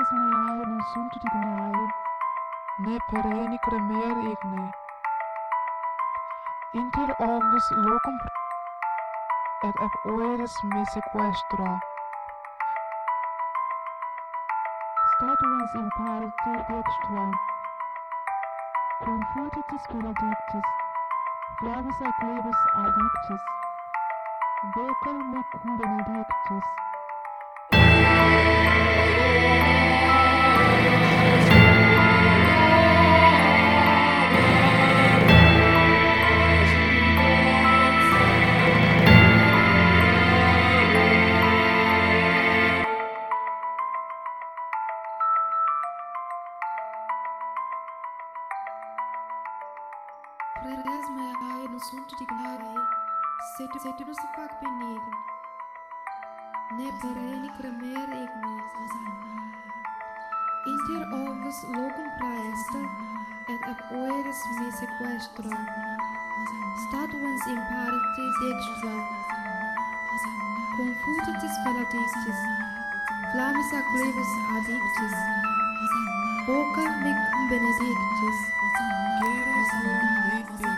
Esmejai non sunt dignai, ne pereni cremer igne. Inter ovus locum et ab oeris me sequestra. Statuens in parte dextra, confutitis benedictis, flavis acclibus addictis, vocem mecum benedictis. Esmejai non sunt dignai, sed nos fac benign. Ne pereni cremer ignis. Inter ovus locum praesta, et ab oeris me sequestra. Statuens in parte dextra, confutitis benedictis, flammis acclibus addictis, voca mecum benedictis. Queres non